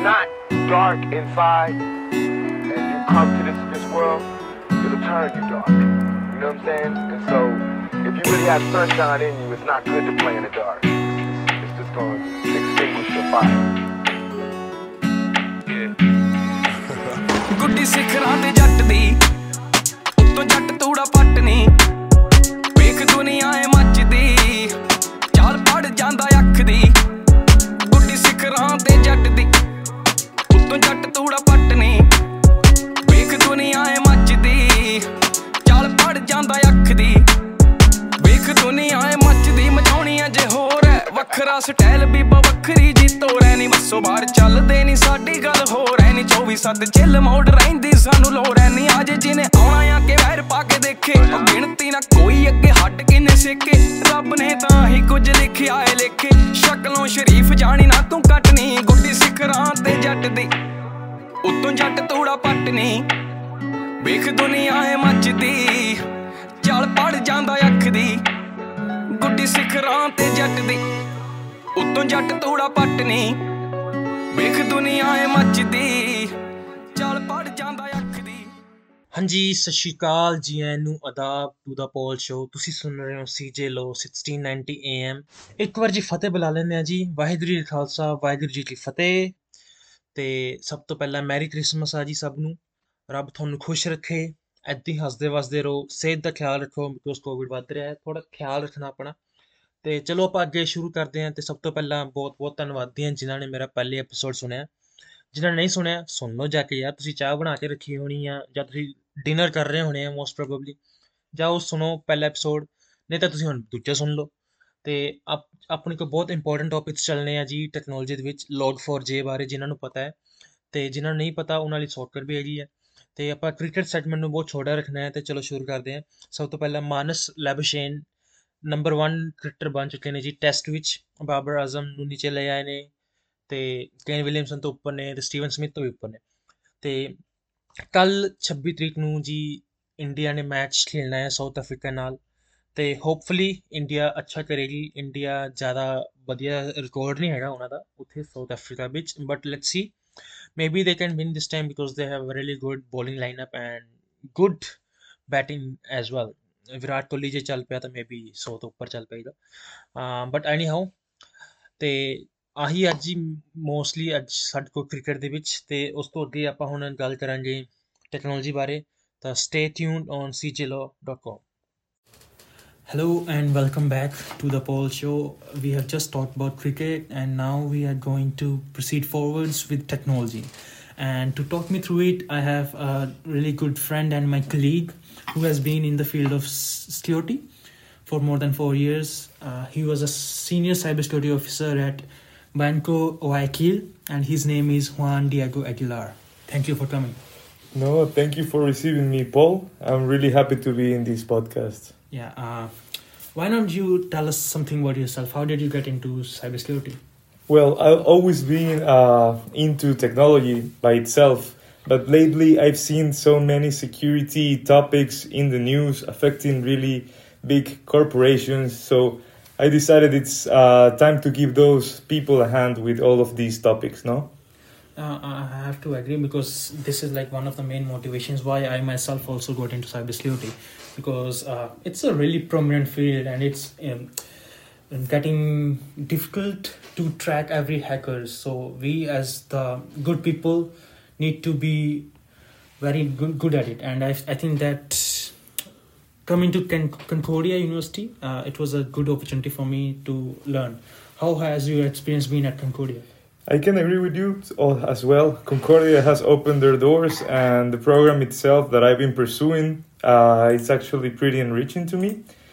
not dark inside and you come to this world, it'll turn you dark. You know what I'm saying? And so, if you really have sunshine in you, it's not good to play in the dark. It's just going to extinguish your fire. ਗੁੱਡੀ ਸਿਖਰਾਂ ਤੇ ਜੱਟ ਦੀ ਉੱਤੋਂ ਜੱਟ ਤੂੜਾ ਪੱਟ ਨੀ ਵੇਖ ਦੁਨੀਆ ਏ ਮੱਚਦੀ ਚਾਲ ਪੜ ਜਾਂਦਾ ਅੱਖ ਦੀ ਗੁੱਡੀ ਸਿਖਰਾਂ ਤੇ ਜੱਟ ਦੀ ਉੱਤੋਂ ਜੱਟ ਤੂੜਾ ਪੱਟ ਨੀ ਵੇਖ ਦੁਨੀਆ ਏ ਮੱਚਦੀ ਚਾਲ ਪੜ ਜਾਂਦਾ ਅੱਖ ਦੀ ਵੇਖ ਦੁਨੀਆ ਏ ਮੱਚਦੀ ਮਚਾਉਣੀ ਅਜੇ ਹੋਰ ਐ ਵੱਖਰਾ ਸਟਾਈਲ ਬੀਬਾ ਵੱਖਰੀ ਜੀ ਤੋੜੈ ਨੀ ਬੱਸੋ ਬਾਹਰ ਚੱਲਦੇ ਨੀ ਸਾਡੀ ਗੱਲ ਹੋਰ ਐ ਨੀ 24/7 ਚਿੱਲ ਮੋੜ ਰਹਿੰਦੀ ਸਾਨੂੰ ਲੋੜ ਐ ਨੀ ਅੱਜ ਜਿਹਨੇ ਆਉਣਾ ਆ ਕੇ ਵੈਰ ਪਾ ਕੇ ਦੇਖੇ ਉਹ ਗਿਣਤੀ ਨਾ ਕੋਈ ਅੱਗੇ ਹੱਟ ਕਿੰਨੇ ਸੇਕੇ ਰੱਬ ਨੇ ਤਾਂ ਹੀ ਕੁਝ ਲਿਖਿਆ ਏ ਲੇਖੇ ਸ਼ਕਲੋਂ ਸ਼ਰੀਫ ਜਾਣੀ ਨਾ ਤੂੰ ਕੱਟਣੀ ਗੁੱਡੀ ਸਿਖਰਾਂ ਤੇ ਜੱਟ ਦੀ ਉੱਤੋਂ ਜੱਟ ਤੂੜਾ ਪੱਟਣੀ ਵੇਖ ਦੁਨੀਆ ਏ ਮੱਚਦੀ ਚੱਲ ਪੜ ਜਾਂਦਾ ਅੱਖ ਦੀ ਗੁੱਡੀ ਸਿਖਰਾਂ ਤੇ ਜੱਟ ਦੀ ਉੱਤੋਂ ਜੱਟ ਤੂੜਾ ਪੱਟਣੀ ਵੇਖ ਦੁਨੀਆ ਏ ਮੱਚਦੀ ਚੱਲ ਪੜ ਜਾਂਦਾ ਅੱਖ ਦੀ। ਹਾਂਜੀ ਸਤਿ ਸ਼੍ਰੀ ਅਕਾਲ ਜੀ ਆਇਆਂ ਨੂੰ ਆਦਾਬ ਟੂ ਦਾ ਪੋਲ ਸ਼ੋ। ਤੁਸੀਂ ਸੁਣ ਰਹੇ ਹੋ CJ Low 1690 AM। ਇੱਕ ਵਾਰ ਜੀ ਫਤਿਹ ਬੁਲਾ ਲੈਂਦੇ ਹਾਂ ਜੀ। ਵਾਹਿਗੁਰੂ ਜੀ ਕਾ ਖਾਲਸਾ ਵਾਹਿਗੁਰੂ ਜੀ ਕੀ ਫਤਿਹ। ਤੇ ਸਭ ਤੋਂ ਪਹਿਲਾਂ ਮੈਰੀ ਕ੍ਰਿਸਮਸ ਆ ਜੀ ਸਭ ਨੂੰ। ਰੱਬ ਤੁਹਾਨੂੰ ਖੁਸ਼ ਰੱਖੇ, ਏਦਾਂ ਹੀ ਹੱਸਦੇ ਵਸਦੇ ਰਹੋ, ਸਿਹਤ ਦਾ ਖਿਆਲ ਰੱਖੋ ਬਿਕੋਜ਼ ਕੋਵਿਡ ਵੱਧ ਰਿਹਾ ਹੈ, ਥੋੜ੍ਹਾ ਖਿਆਲ ਰੱਖਣਾ ਆਪਣਾ। ਤੇ ਚਲੋ ਆਪਾਂ ਅੱਗੇ ਸ਼ੁਰੂ ਕਰਦੇ ਹਾਂ। ਤੇ ਸਭ ਤੋਂ ਪਹਿਲਾਂ ਬਹੁਤ ਬਹੁਤ ਧੰਨਵਾਦੀ ਹਾਂ ਜਿਨ੍ਹਾਂ ਨੇ ਮੇਰਾ ਪਹਿਲੇ ਐਪੀਸੋਡ ਸੁਣਿਆ। ਜਿਨ੍ਹਾਂ ਨੇ ਨਹੀਂ ਸੁਣਿਆ ਸੁਣ ਲਓ ਜਾ ਕੇ ਯਾਰ। ਤੁਸੀਂ ਚਾਹ ਬਣਾ ਕੇ ਰੱਖੀ ਹੋਣੀ ਆ ਜਾਂ ਤੁਸੀਂ ਡਿਨਰ ਕਰ ਰਹੇ ਹੋਣੇ ਆ ਮੋਸਟ ਪ੍ਰੋਬੇਬਲੀ, ਜਾਓ ਸੁਣੋ ਪਹਿਲਾ ਐਪੀਸੋਡ, ਨਹੀਂ ਤਾਂ ਤੁਸੀਂ ਹੁਣ ਦੂਜਾ ਸੁਣ ਲਓ। ਤੇ ਆਪਣੇ ਕੋਲ ਬਹੁਤ ਇੰਪੋਰਟੈਂਟ ਟੌਪਿਕਸ ਚੱਲਣੇ ਆ ਜੀ ਟੈਕਨੋਲੋਜੀ ਦੇ ਵਿੱਚ। Log4j ਬਾਰੇ ਜਿਨ੍ਹਾਂ ਨੂੰ ਪਤਾ ਹੈ, ਤੇ ਜਿਨ੍ਹਾਂ ਨੂੰ ਨਹੀਂ ਪਤਾ ਉਹਨਾਂ ਲਈ ਸ਼ਾਰਟਕਟ ਵੀ ਹੈਗੀ ਹੈ। ਤੇ ਆਪਾਂ ਕ੍ਰਿਕਟ ਸੈਗਮੈਂਟ ਨੂੰ ਬਹੁਤ ਛੋਟਾ ਰੱਖਣਾ ਹੈ। ਤੇ ਚਲੋ ਸ਼ੁਰੂ ਕਰਦੇ ਹਾਂ। ਸਭ ਤੋਂ ਪਹਿਲਾਂ ਮਾਨਸ ਲੈਬਸ਼ੇਨ ਨੰਬਰ 1 ਕ੍ਰਿਕਟਰ ਬਣ ਚੁੱਕੇ ਨੇ ਜੀ ਟੈਸਟ ਵਿੱਚ। ਬਾਬਰ ਆਜ਼ਮ ਨੂੰ ਨੀਚੇ ਲੈ ਆਏ ਨੇ, ਤੇ ਕੇਨ ਵਿਲੀਅਮਸਨ ਤੋਂ ਉੱਪਰ ਨੇ, ਤੇ ਸਟੀਵਨ ਸਮਿਥ ਤੋਂ ਵੀ ਉੱਪਰ ਨੇ। ਤੇ ਕੱਲ੍ਹ 26 ਤਰੀਕ ਨੂੰ ਜੀ ਇੰਡੀਆ ਨੇ ਮੈਚ ਖੇਡਣਾ ਹੈ ਸਾਊਥ ਅਫਰੀਕਾ ਨਾਲ। ਤੇ ਹੋਪਫੁਲੀ ਇੰਡੀਆ ਅੱਛਾ ਕਰੇਗੀ। ਇੰਡੀਆ ਜ਼ਿਆਦਾ ਵਧੀਆ ਰਿਕਾਰਡ ਨਹੀਂ ਹੈਗਾ ਉਹਨਾਂ ਦਾ ਉੱਥੇ ਸਾਊਥ ਅਫਰੀਕਾ ਵਿੱਚ, but let's see maybe they can win this time because they have a really good bowling lineup and good batting as well. Virat Kohli ਜੇ ਚੱਲ ਪਿਆ ਤਾਂ ਮੇਬੀ 100 ਤੋਂ ਉੱਪਰ ਚੱਲ ਪਏਗਾ। ਬਟ ਐਨੀ ਹਾਊ ਤੇ ਆਹੀ ਅੱਜ ਹੀ ਮੋਸਟਲੀ ਅੱਜ ਸਾਡੇ ਕੋਲ ਕ੍ਰਿਕਟ ਦੇ ਵਿੱਚ। ਤੇ ਉਸ ਤੋਂ ਅੱਗੇ ਆਪਾਂ ਹੁਣ ਗੱਲ ਕਰਾਂਗੇ ਟੈਕਨੋਲੋਜੀ ਬਾਰੇ। ਤਾਂ stay tuned on cjlaw.com. Hello and welcome back to the Paul Show. We have just talked about cricket and now we are going to proceed forwards with technology. And to talk me through it, I have a really good friend and my colleague who has been in the field of security for more than 4 years. He was a senior cybersecurity officer at Banco Guayaquil and his name is Juan Diego Aguilar. Thank you for coming. No, thank you for receiving me, Paul. I'm really happy to be in this podcast. Yeah, why don't you tell us something about yourself? How did you get into cybersecurity? Well, I've always been into technology by itself, but lately I've seen so many security topics in the news affecting really big corporations, so I decided it's time to give those people a hand with all of these topics, no? I have to agree because this is like one of the main motivations why I myself also got into cybersecurity, because it's a really prominent field and it's getting difficult to track every hacker. So we as the good people need to be very good at it. And I think that coming to Concordia University, it was a good opportunity for me to learn. How has your experience been at Concordia? I can agree with you as well. Concordia has opened their doors, and the program itself that I've been pursuing, it's actually pretty enriching to me.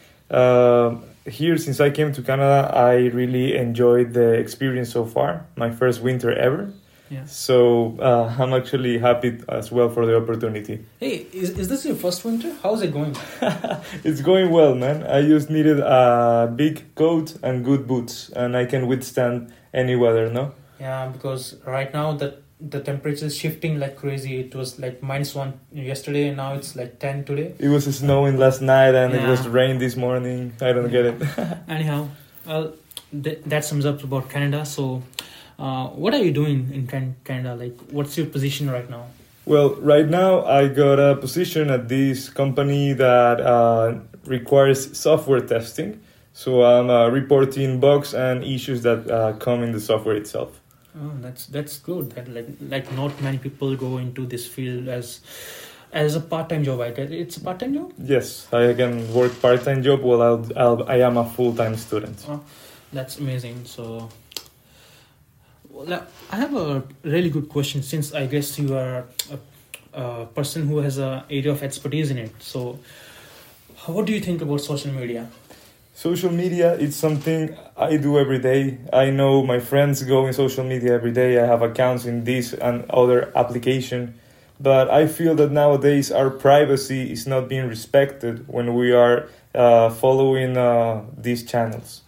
Here, since I came to Canada, I really enjoyed the experience so far. My first winter ever. Yeah. So I'm actually happy as well for the opportunity. Hey, is this your first winter? How's it going? It's going well, man. I just needed a big coat and good boots, and I can withstand any weather, no? Yeah, because right now the temperature is shifting like crazy. It was like -1 yesterday and now it's like 10 today. It was snowing last night and it was rain this morning. I don't get it. Anyhow, well, that sums up about Canada. So What are you doing in Canada? Like, what's your position right now? Well, right now I got a position at this company that requires software testing. So I'm reporting bugs and issues that come in the software itself. Oh, that's good. That like not many people go into this field as a part-time job. I guess it's a part-time job. Yes, I can work part-time job while I am a full-time student. Oh, that's amazing. So, well, I have a really good question. Since I guess you are a person who has a area of expertise in it. So, what do you think about social media? Social media, it's something I do every day. I know my friends go in social media every day. I have accounts in this and other application. But I feel that nowadays our privacy is not being respected when we are following these channels.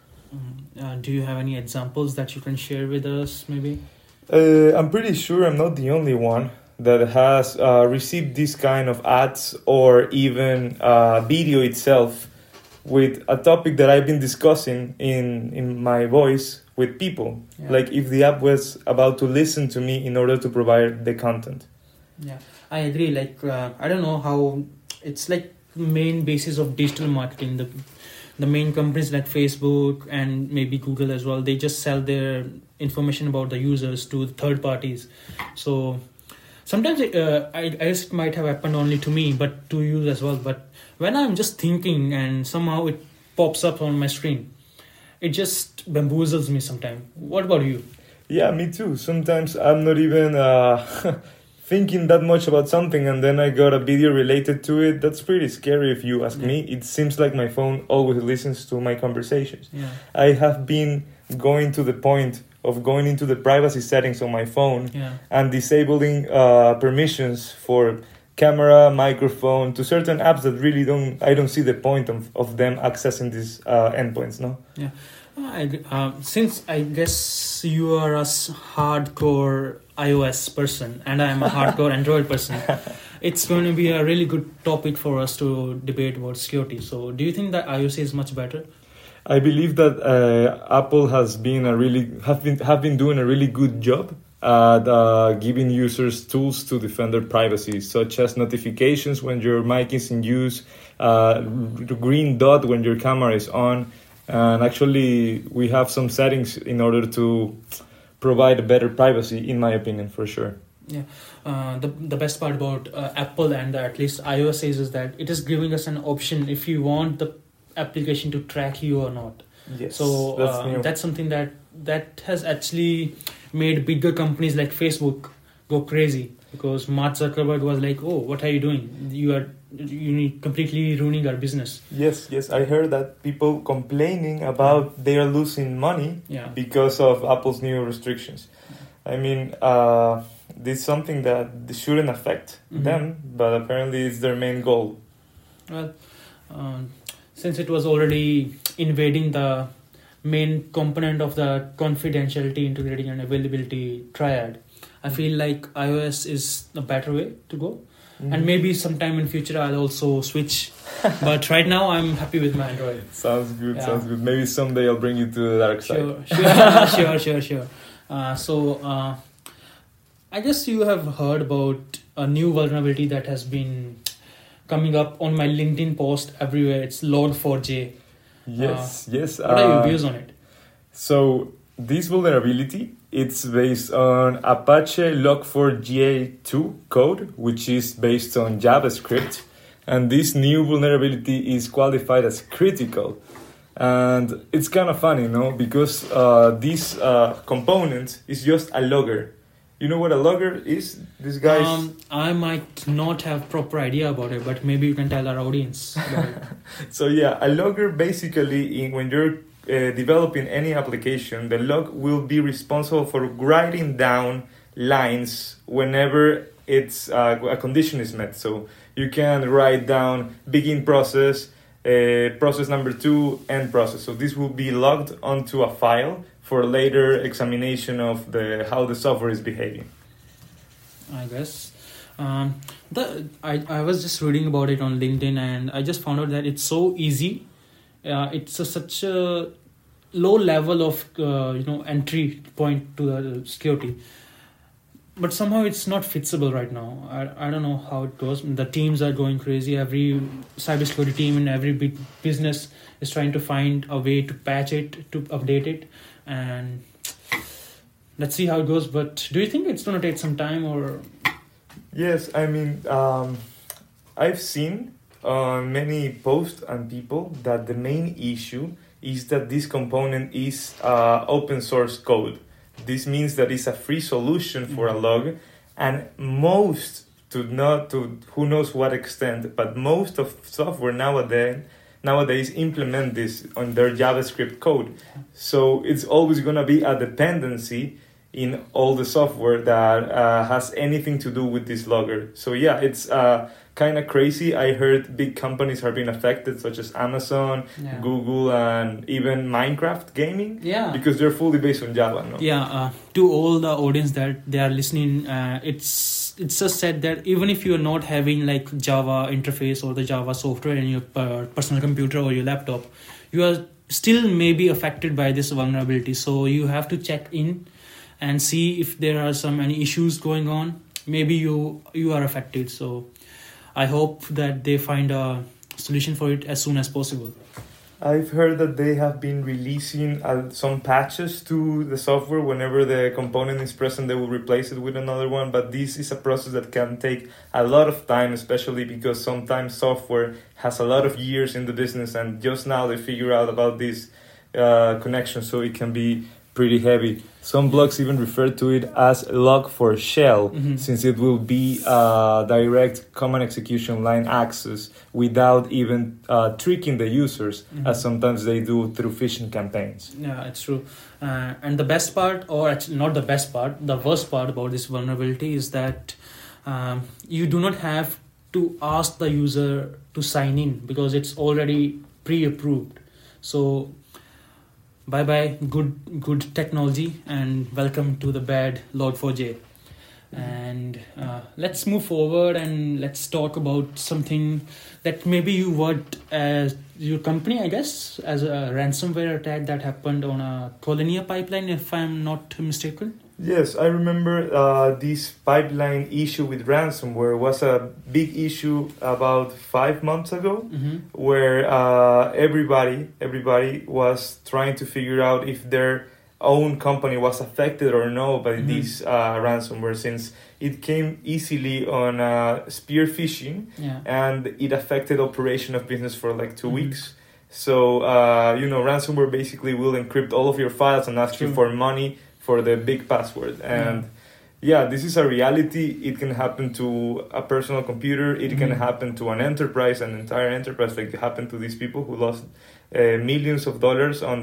Do you have any examples that you can share with us, maybe? I'm pretty sure I'm not the only one that has received this kind of ads or even video itself with a topic that I've been discussing in my voice with people. Yeah. Like if the app was about to listen to me in order to provide the content. Yeah, I agree. Like, I don't know how it's like main basis of digital marketing. The main companies like Facebook and maybe Google as well, they just sell their information about the users to third parties. So sometimes I guess it might have happened only to me, but to you as well. But when I'm just thinking and somehow it pops up on my screen, it just bamboozles me sometimes. What about you? Yeah, me too. Sometimes I'm not even thinking that much about something and then I got a video related to it. That's pretty scary if you ask me. It seems like my phone always listens to my conversations. Yeah. I have been going to the point of going into the privacy settings on my phone and disabling permissions for camera, microphone, to certain apps that really I don't see the point of them accessing these endpoints, no? Yeah. Since I guess you are a hardcore iOS person and I am a hardcore Android person, it's going to be a really good topic for us to debate about security. So do you think that iOS is much better? I believe that Apple has been have been doing a really good job at giving users tools to defend their privacy, such as notifications when your mic is in use, the green dot when your camera is on, and actually we have some settings in order to provide a better privacy, in my opinion, for sure. Yeah, the best part about Apple and at least iOS is that it is giving us an option if you want the application to track you or not. Yes, so that's something that has actually made bigger companies like Facebook go crazy, because Mark Zuckerberg was like, "Oh, what are you doing? You completely ruining our business." Yes, I heard that people complaining about they are losing money because of Apple's new restrictions. I mean, this is something that shouldn't affect them, but apparently it's their main goal. Well, since it was already invading the main component of the confidentiality, integrity and availability triad, I feel like iOS is a better way to go. And maybe sometime in future I'll also switch. But right now I'm happy with my Android. Sounds good. Maybe someday I'll bring you to the dark side. Sure. So I guess you have heard about a new vulnerability that has been coming up on my LinkedIn post everywhere. It's Log4j. Yes. What are your views on it? So this vulnerability, it's based on Apache Log4j2 code, which is based on JavaScript. And this new vulnerability is qualified as critical. And it's kind of funny, no? Because this component is just a logger. You know what a logger is? This guy. I might not have proper idea about it, but maybe you can tell our audience about it. So yeah, a logger basically, when you're developing any application, the log will be responsible for writing down lines whenever it's a condition is met. So you can write down begin process, process number 2, end process. So this will be logged onto a file for later examination of how the software is behaving. I guess. I was just reading about it on LinkedIn and I just found out that it's so easy. It's such a low level of entry point to the security. But somehow it's not fixable right now. I don't know how it goes. The teams are going crazy. Every cybersecurity team in every big business is trying to find a way to patch it, to update it, and let's see how it goes. But do you think it's going to take some time, or? Yes, I mean, I've seen many posts and people that the main issue is that this component is open source code. This means that it's a free solution for a log, and most, to who knows what extent, but most of software nowadays implement this on their JavaScript code. So it's always going to be a dependency in all the software that has anything to do with this logger. So yeah, it's kind of crazy. I heard big companies are being affected, such as Amazon, Google, and even Minecraft gaming. Yeah. Because they're fully based on Java. No? Yeah. To all the audience that they are listening, it's just said that even if you are not having like Java interface or the Java software in your personal computer or your laptop, you are still maybe affected by this vulnerability. So you have to check in and see if there are any issues going on. Maybe you are affected. So I hope that they find a solution for it as soon as possible. I've heard that they have been releasing some patches to the software. Whenever the component is present, they will replace it with another one. But this is a process that can take a lot of time, especially because sometimes software has a lot of years in the business, and just now they figure out about this connection, so it can be pretty heavy. Some blogs even refer to it as log4shell, since it will be direct command execution line access without even tricking the users, as sometimes they do through phishing campaigns. Yeah, it's true. And the best part, or actually not the best part, the worst part about this vulnerability is that you do not have to ask the user to sign in because it's already pre-approved. So bye-bye good technology, and welcome to the bad Log4j. And let's move forward and let's talk about something that maybe you worked as your company, I guess, as a ransomware attack that happened on a Colonia pipeline, if I'm not mistaken. Yes, I remember this pipeline issue with ransomware was a big issue about 5 months ago, where everybody was trying to figure out if their own company was affected or no by this ransomware, since it came easily on spear phishing, and it affected operation of business for like 2 weeks. So, ransomware basically will encrypt all of your files and ask you for money for the big password. And this is a reality. It can happen to a personal computer. It can happen to an entire enterprise, like it happened to these people who lost millions of dollars on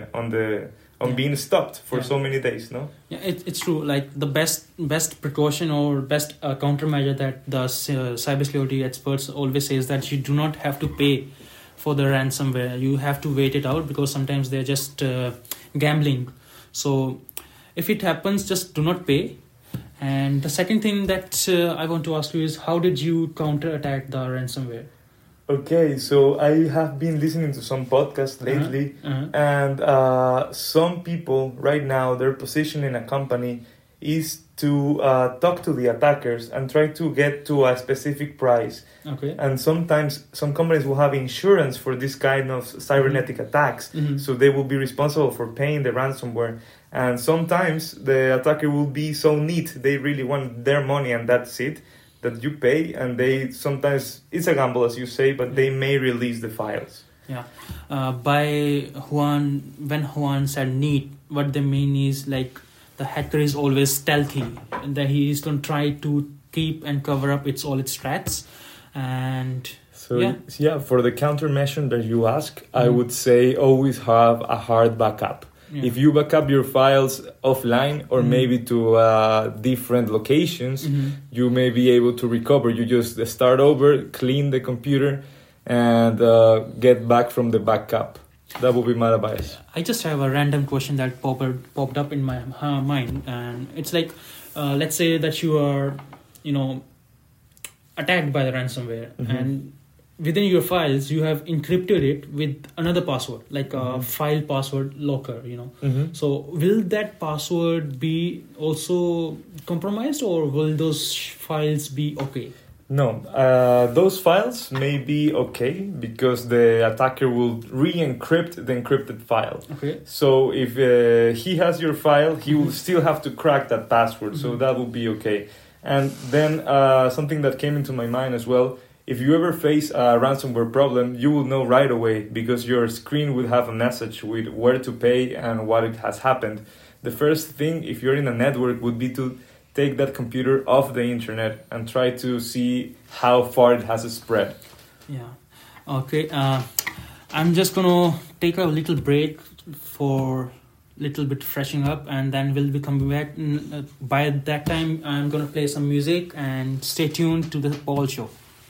being stopped for so many days. No. Yeah, it's true. Like the best precaution or best countermeasure that the cybersecurity experts always say is that you do not have to pay for the ransomware. You have to wait it out because sometimes they're just gambling. So if it happens, just do not pay. And the second thing that I want to ask you is, how did you counterattack the ransomware? Okay, so I have been listening to some podcasts lately, and some people right now, their position in a company is to talk to the attackers and try to get to a specific price. Okay. And sometimes some companies will have insurance for this kind of cybernetic attacks, so they will be responsible for paying the ransomware. And sometimes the attacker will be so neat, they really want their money and that's it, that you pay, and they sometimes, it's a gamble as you say, but they may release the files. Yeah. When Juan said neat, what they mean is like the hacker is always stealthy, and that he is going to try to keep and cover up all its threats. And so for the countermeasure that you ask, I would say always have a hard backup. Yeah. If you back up your files offline or maybe to different locations, you may be able to recover. You just start over, clean the computer, and get back from the backup. That would be my advice. I just have a random question that popped up in my mind, and it's like, let's say that you are, attacked by the ransomware, and within your files you have encrypted it with another password, like a file password locker, so will that password be also compromised, or will those files be okay? No, those files may be okay because the attacker will re-encrypt the encrypted file. Okay. So if he has your file, he will still have to crack that password. So that will be okay. And then something that came into my mind as well, if you ever face a ransomware problem, you will know right away because your screen will have a message with where to pay and what it has happened. The first thing, if you're in a network, would be to take that computer off the internet and try to see how far it has spread. Yeah. Okay. I'm just gonna take a little break for little bit freshening up, and then we'll be coming back. By that time, I'm gonna play some music, and stay tuned to the Paul Show.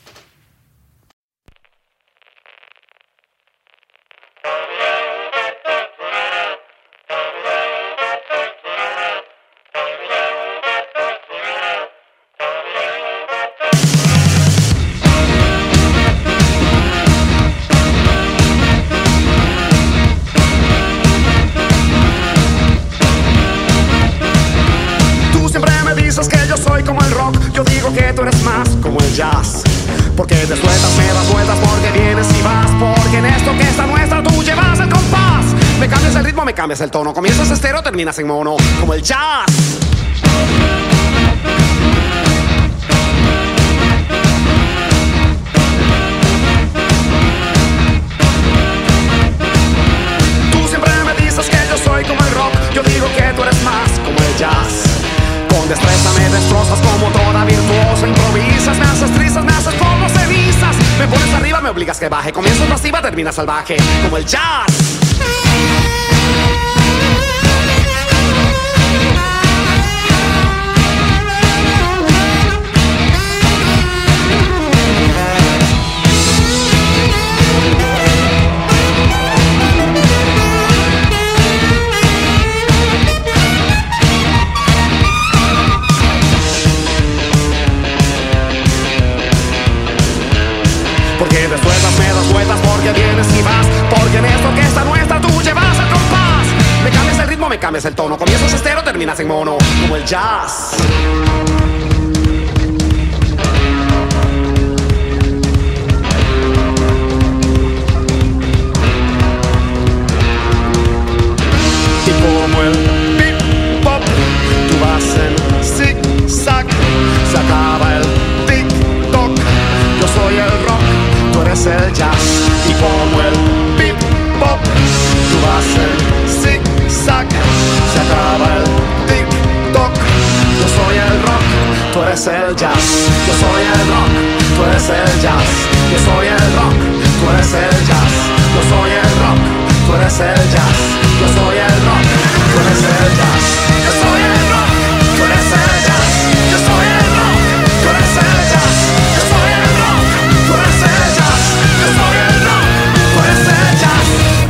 Porque te sueltas, me das vueltas, porque vienes y vas, porque en esto que está nuestra tú llevas el compás. Me cambias el ritmo, me cambias el tono, comienzas estéreo, terminas en mono, como el jazz. Tú siempre me dices que yo soy como el rock, yo digo que tú eres más como el jazz. Con destreza me destrozas como toda virtuosa, improvisas, me haces trizas, me haces como cenizas. Me pones arriba, me obligas que baje, comienzas pasiva, terminas salvaje, como el jazz. Porque te sueltas, me das vueltas, porque vienes y vas, porque en esto que está nuestra tú llevas el compás. Me cambias el ritmo, me cambias el tono, comienzas estéreo, terminas en mono, como el jazz. Y como el beat-pop, tú vas en zig-zag, se acaba el tic-toc. Yo soy el rock, tú eres el jazz. Y como el beat-pop, tú vas en zig-zag, se acaba el tic-toc. Yo soy el rock, tú eres el jazz. Yo soy el rock, tú eres el jazz. Yo soy el rock, tú eres el jazz. Yo soy el rock, tú eres el jazz. Yo soy el rock, tú eres el jazz. Yo soy el rock, tú eres el jazz. Yo soy el rock, tú eres el jazz. Yo soy el rock, tú eres el jazz. Yo soy el rock, tú eres el jazz.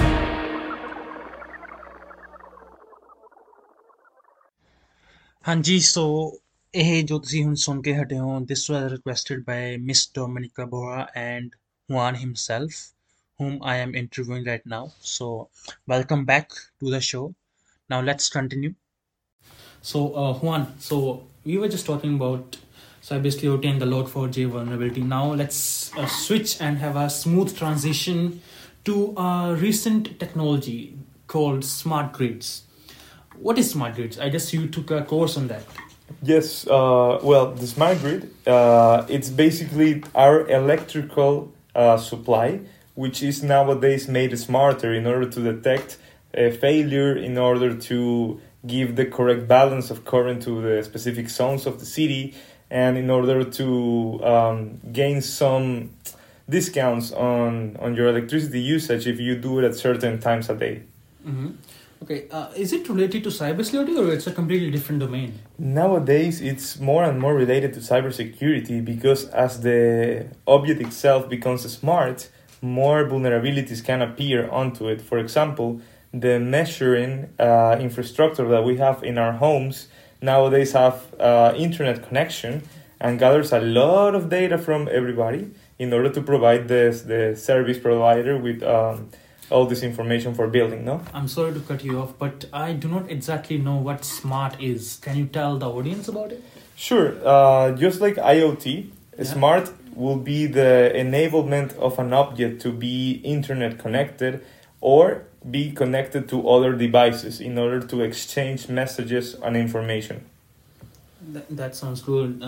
ਹਾਂਜੀ ਸੋ ਇਹ ਜੋ ਤੁਸੀਂ ਹੁਣ ਸੁਣ ਕੇ ਹਟੇ ਹੋ this was requested by Miss Dominica Bora and Juan himself, whom I am interviewing right now. So welcome back to the show. Now let's continue. So Juan, so we were just talking about cybersecurity and the Log4j vulnerability. Now let's switch and have a smooth transition to a recent technology called smart grids. What is smart grids? I guess you took a course on that. Yes, well, the smart grid, it's basically our electrical supply, which is nowadays made smarter in order to detect a failure, in order to give the correct balance of current to the specific zones of the city, and in order to gain some discounts on your electricity usage if you do it at certain times a day. Mm-hmm. Okay, is it related to cybersecurity or it's a completely different domain? Nowadays, it's more and more related to cybersecurity because as the object itself becomes smart, more vulnerabilities can appear onto it. For example, the measuring infrastructure that we have in our homes nowadays have internet connection and gathers a lot of data from everybody. in order to provide the service provider with all this information for building, no? I'm sorry to cut you off, but I do not exactly know what smart is. Can you tell the audience about it? Sure. Just like IoT, smart will be the enablement of an object to be internet connected or be connected to other devices in order to exchange messages and information. That sounds good.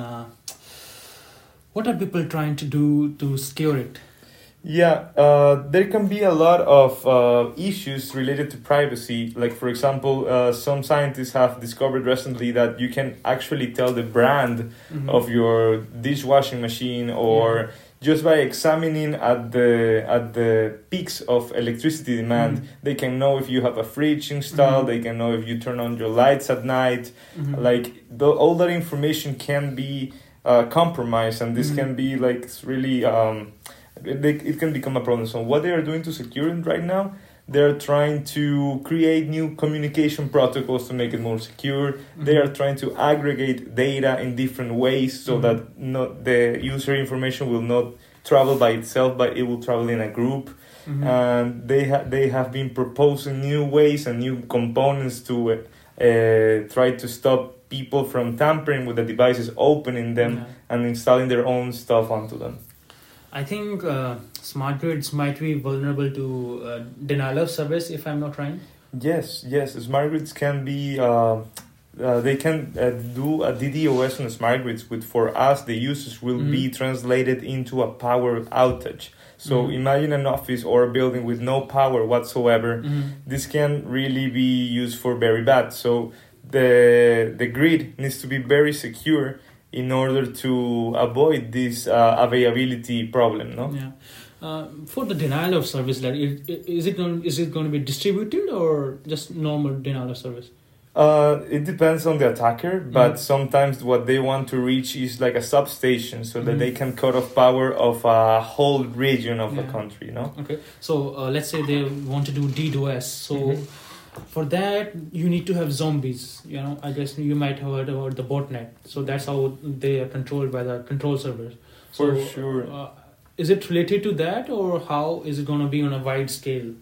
What are people trying to do to secure it? Yeah, there can be a lot of issues related to privacy. Like, for example, some scientists have discovered recently that you can actually tell the brand of your dishwashing machine, or just by examining at the peaks of electricity demand, they can know if you have a fridge installed. They can know if you turn on your lights at night. Like, all that information can be compromised, and this can be like really. It can become a problem. So what they are doing to secure it right now, they're trying to create new communication protocols to make it more secure. They are trying to aggregate data in different ways so that the user information will not travel by itself, but it will travel in a group. And they have been proposing new ways and new components to try to stop people from tampering with the devices, opening them and installing their own stuff onto them. I think smart grids might be vulnerable to denial of service, if I'm not wrong. Yes. Smart grids can be. They can do a DDoS on smart grids, which for us, the users, will be translated into a power outage. So imagine an office or a building with no power whatsoever. This can really be used for very bad. So the grid needs to be very secure in order to avoid this availability problem, no? Yeah. For the denial of service, like, is it going to be distributed or just normal denial of service? It depends on the attacker, but sometimes what they want to reach is like a substation, so that they can cut off power of a whole region of the country, no? Okay. So let's say they want to do DDoS. So for that, you need to have zombies. I guess you might have heard about the botnet. So that's how they are controlled by the control servers. So, for sure. Is it related to that, or how is it going to be on a wide scale?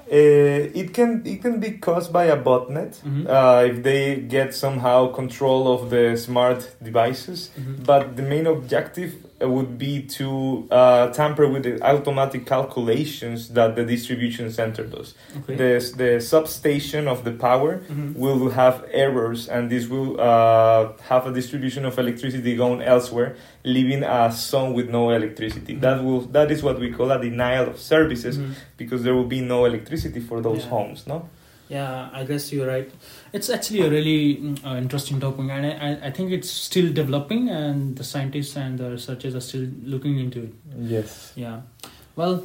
It can be caused by a botnet if they get somehow control of the smart devices. But the main objective would be to tamper with the automatic calculations that the distribution center does. Okay. The substation of the power will have errors, and this will have a distribution of electricity going elsewhere, leaving a zone with no electricity. That is what we call a denial of services, because there will be no electricity for those homes, no? Yeah, I guess you're right. It's actually a really interesting topic, and I think it's still developing, and the scientists and the researchers are still looking into it. Yes. Yeah. Well,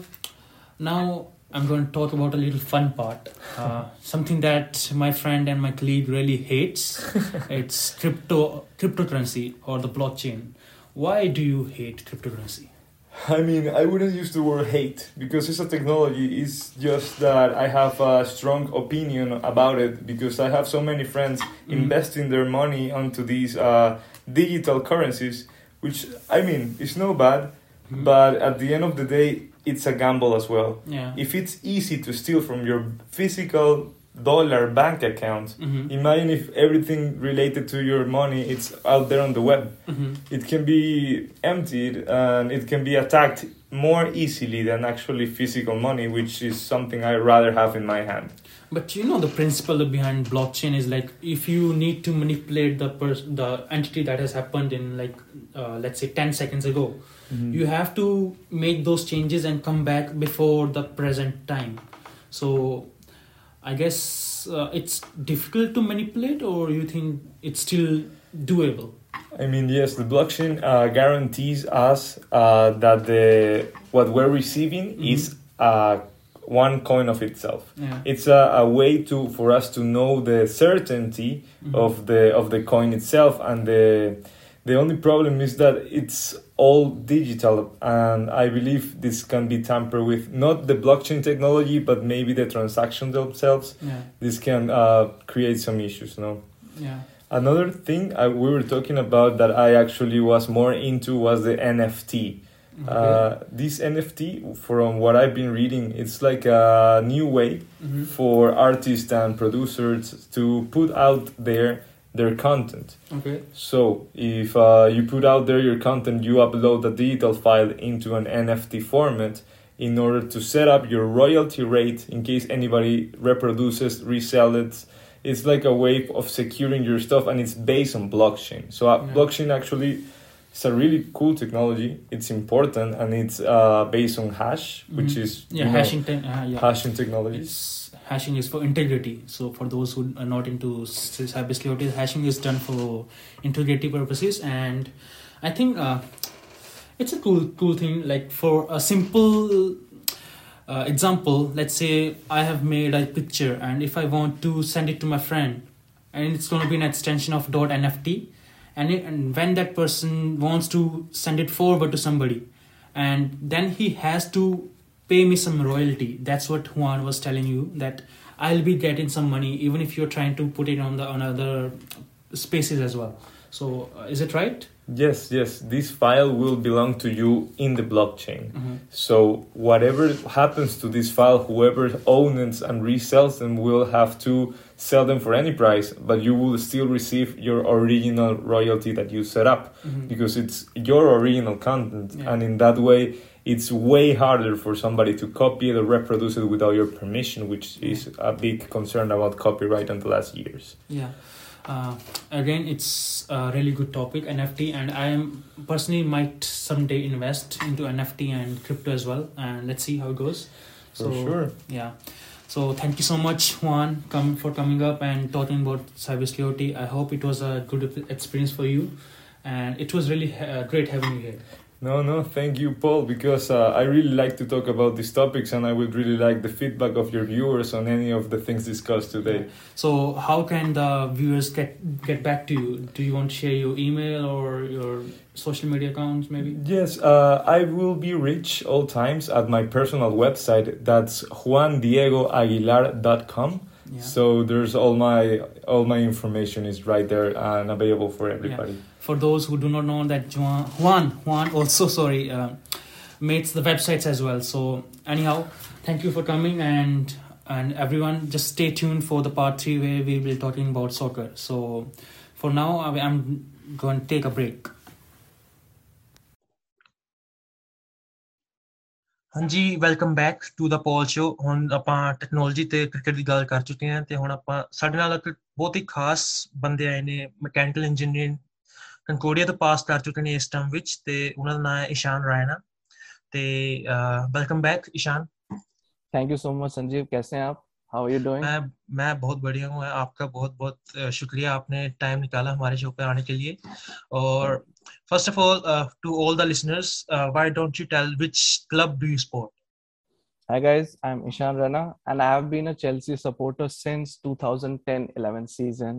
now I'm going to talk about a little fun part. Something that my friend and my colleague really hates. It's cryptocurrency or the blockchain. Why do you hate cryptocurrency? I mean, I wouldn't use the word hate, because it's a technology. It's just that I have a strong opinion about it, because I have so many friends investing their money onto these digital currencies, which, I mean, it's no bad, but at the end of the day, it's a gamble as well. Yeah. If it's easy to steal from your physical dollar bank account, imagine if everything related to your money, it's out there on the web. It can be emptied and it can be attacked more easily than actually physical money, which is something I rather have in my hand. But the principle behind blockchain is like, if you need to manipulate the entity that has happened in let's say 10 seconds ago, you have to make those changes and come back before the present time. So I guess it's difficult to manipulate, or you think it's still doable? I mean, yes, the blockchain guarantees us that what we're receiving is one coin of itself. Yeah. It's a way for us to know the certainty of the coin itself, and the only problem is that it's all digital, and I believe this can be tampered with. Not the blockchain technology, but maybe the transactions themselves. Yeah. This can create some issues, no? Yeah. Another thing we were talking about that I actually was more into was the NFT. This NFT, from what I've been reading, it's like a new way for artists and producers to put out their content. Okay. So if you put out there your content, you upload a digital file into an NFT format in order to set up your royalty rate in case anybody reproduces, resell it. It's like a way of securing your stuff, and it's based on blockchain. So blockchain actually is a really cool technology. It's important, and it's based on hash, which is hashing technology. Hashing is for integrity. So for those who are not into cybersecurity, hashing is done for integrity purposes, and I think it's a cool thing. Like for a simple example, let's say I have made a picture, and if I want to send it to my friend, and it's going to be an extension of .nft, and when that person wants to send it forward to somebody, and then he has to pay me some royalty. That's what Juan was telling you, that I'll be getting some money even if you're trying to put it on other spaces as well. So is it right? Yes. This file will belong to you in the blockchain. So whatever happens to this file, whoever owns and resells them will have to sell them for any price, but you will still receive your original royalty that you set up because it's your original content. And in that way, it's way harder for somebody to copy it or reproduce it without your permission, which is a big concern about copyright in the last years. Yeah. Again, it's a really good topic, NFT, and I am personally might someday invest into NFT and crypto as well, and let's see how it goes. For sure. Yeah. So thank you so much, Juan, for coming up and talking about cybersecurity. I hope it was a good experience for you, and it was really great having you here. No, thank you, Paul, because I really like to talk about these topics, and I would really like the feedback of your viewers on any of the things discussed today. So how can the viewers get back to you? Do you want to share your email or your social media accounts maybe? Yes, I will be rich all times at my personal website. That's juandiegoaguilar.com. Yeah. So there's all my information is right there and available for everybody. Yeah. For those who do not know that Juan also makes the websites as well. So anyhow, thank you for coming, and everyone just stay tuned for the part 3 where we will be talking about soccer. So for now, I'm going to take a break. ਹਾਂਜੀ welcome back to the poll show. ਹੁਣ ਆਪਾਂ technology ਤੇ cricket ਦੀ ਗੱਲ ਕਰ ਚੁੱਕੇ ਹਾਂ, ਤੇ ਹੁਣ ਆਪਾਂ ਸਾਡੇ ਨਾਲ ਇੱਕ ਬਹੁਤ ਹੀ ਖਾਸ ਬੰਦੇ ਆਏ ਨੇ, ਮਕੈਨੀਕਲ ਇੰਜੀਨੀਅਰਿੰਗ ਕੰਕੋਡੀਆ ਤੋਂ ਪਾਸ ਕਰ ਚੁੱਕੇ ਨੇ ਇਸ ਟਰਮ ਵਿੱਚ, ਤੇ ਉਹਨਾਂ ਦਾ ਨਾਮ ਹੈ ईशान रायना। ਤੇ welcome back Ishan. Thank you so much Sanjeev, कैसे हैं आप? How are you doing? मैं बहुत बढ़िया हूँ। आपका बहुत बहुत शुक्रिया, आपने टाइम निकाला हमारे शो पे आने के लिए। और first of all, to all the listeners, why don't you tell which club do you support? Hi guys, I'm Ishan Rana and I have been a Chelsea supporter since 2010-11 season,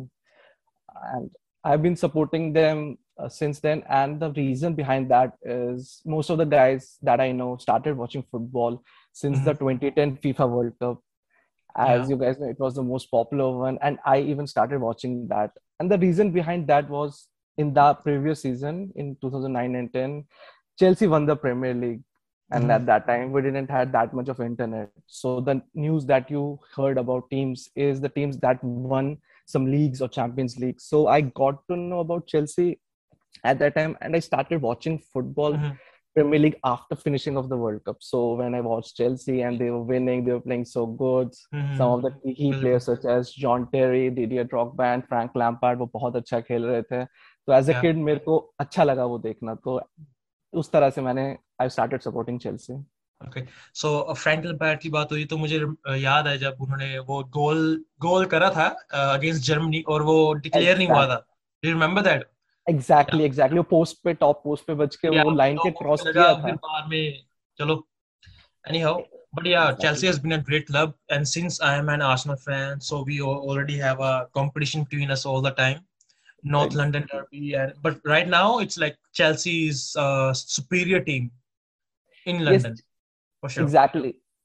and I've been supporting them since then. And the reason behind that is most of the guys that I know started watching football since the 2010 FIFA World Cup. As you guys know, it was the most popular one, and I even started watching that. And the reason behind that was, in the previous season, in 2009 and 10, Chelsea won the Premier League. And at that time, we didn't have that much of internet. So the news that you heard about teams is the teams that won some leagues or Champions League. So I got to know about Chelsea at that time, and I started watching football Premier League after finishing of the World Cup. So when I watched Chelsea and they were winning, they were playing so good. Some of the key players such as John Terry, Didier Drogba and Frank Lampard, वो बहुत अच्छा खेल रहे थे. तो as a kid मेरे को अच्छा लगा वो देखना. तो उस तरह से I started supporting Chelsea. Okay, so Frank Lampard की बात हुई तो मुझे याद है जब उन्होंने वो गोल करा था अगेंस्ट जर्मनी और वो डिक्लेयर नहीं हुआ था. Do you remember that? Exactly. वो टॉप पोस्ट पे बच के वो लाइन के क्रॉस किया था. बाद में चलो. Anyhow, but yeah, Chelsea has been a great club, and since I am an Arsenal fan, so we already have a competition between us all the time. North London derby, but right now it's like Chelsea is a superior team in London. Yes, for sure.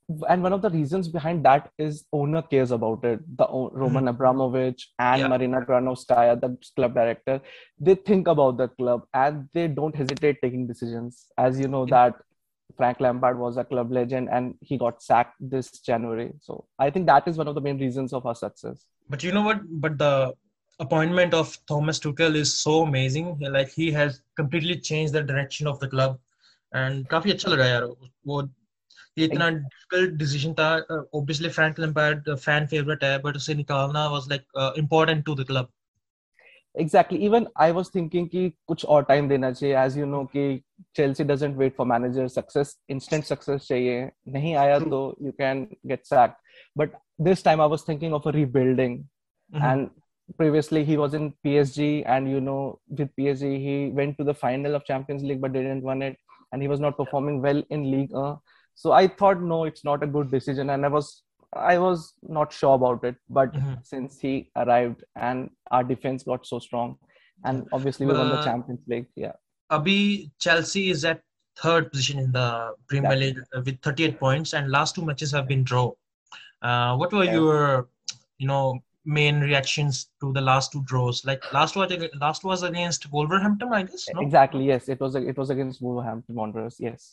and one of the reasons behind that is owner cares about it. Roman Abramovich and Yeah. Marina Granovskaya, the club director, they think about the club and they don't hesitate taking decisions. As you know, that Frank Lampard was a club legend and he got sacked this January. So I think that is one of the main reasons of our success. But you know what? But the appointment of Thomas Tuchel is so amazing. Like he has completely changed the direction of the club, and काफी अच्छा लगा यार वो ये इतना difficult decision था. Obviously Frank Lampard fan favorite है, but उसे निकालना was like important to the club. Exactly. Even I was thinking कि कुछ और time देना चाहिए. As you know कि Chelsea doesn't wait for manager success. Instant success चाहिए. नहीं आया तो you can get sacked. But this time I was thinking of a rebuilding. And previously he was in PSG, and you know with PSG he went to the final of Champions League but didn't win it, and he was not performing well in League. So I thought no, it's not a good decision, and I was not sure about it. But since he arrived and our defense got so strong, and obviously we won the Champions League. Yeah. Abhi Chelsea is at third position in the Premier League with 38 points, and last two matches have been draw. What were your, main reactions to the last two draws? Like last was against Wolverhampton, I guess. No? Exactly. Yes, it was against Wolverhampton Wanderers. Yes.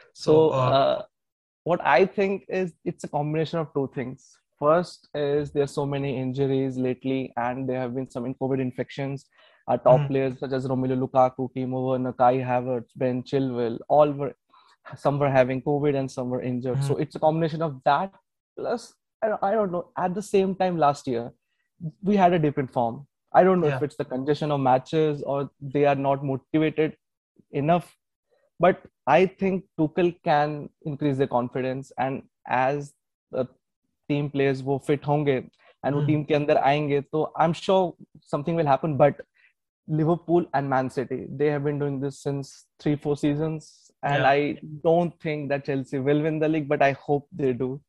So what I think is it's a combination of two things. First is there's so many injuries lately, and there have been some COVID infections. Our top players such as Romelu Lukaku, Timo Werner, Kai Havertz, Ben Chilwell, some were having COVID and some were injured. So it's a combination of that. Plus, I don't know. At the same time, last year we had a dip in form. I don't know if it's the congestion of matches or they are not motivated enough. But I think Tuchel can increase their confidence, and as the team players वो fit होंगे and वो team के अंदर आएंगे, तो I'm sure something will happen. But Liverpool and Man City, they have been doing this since 3-4 seasons, and I don't think that Chelsea will win the league, but I hope they do.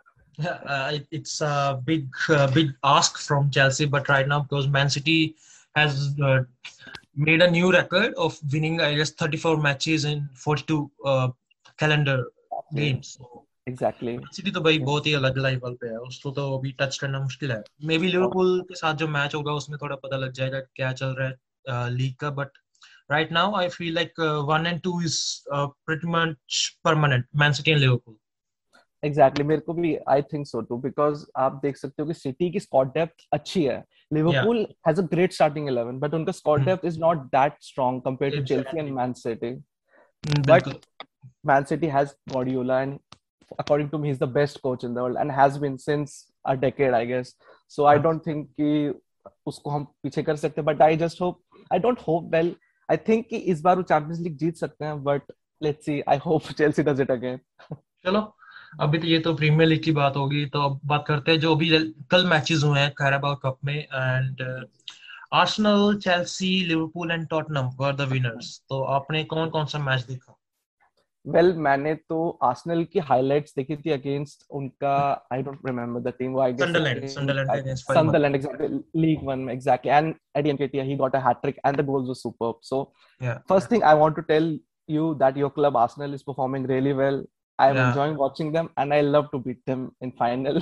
It's a big ask from Chelsea, but right now because Man City has made a new record of winning, I guess, 34 matches in 42 calendar games. So, exactly. Man City तो भाई बहुत ही अलग level पे है, उसको तो अभी touch करना मुश्किल है. Maybe लिवरपूल के साथ जो मैच होगा उसमें थोड़ा पता लग जाएगा क्या चल रहा है लीग का. But right now I feel like 1 and 2 is pretty much permanent. Man City and Liverpool. Exactly. मेरे को भी I think so too, because आप देख सकते हो कि सिटी की स्क्वाड डेप्थ अच्छी है. Liverpool has a great starting 11, but उनका squad depth is not that strong compared to Chelsea and Man City. But Man City has Guardiola, and according to me, he's the best coach in the world and has been since a decade, I guess. So I don't think कि उसको हम पीछे कर सकते. But I don't hope well. I think कि इस बार वो Champions League जीत सकते हैं. But let's see. I hope Chelsea does it again. चलो. अभी तो ये तो प्रीमियर लीग की बात होगी, तो अब बात करते हैं जो अभी कल मैचेस हुए हैं कैराबाओ कप में. And Arsenal, Chelsea, Liverpool and Tottenham were the winners. तो आपने कौन कौन सा मैच देखा? वेल मैंने तो आर्सेनल की हाइलाइट्स देखी थी अगेंस्ट उनका, I don't remember the team, वो I guess Sunderland exactly, league 1 में exactly. And Eddie Nketiah, he got a hat trick and the goals were superb. So first thing I want to tell you that your club Arsenal is performing really well. I'm enjoying watching them, and I love to beat them in final.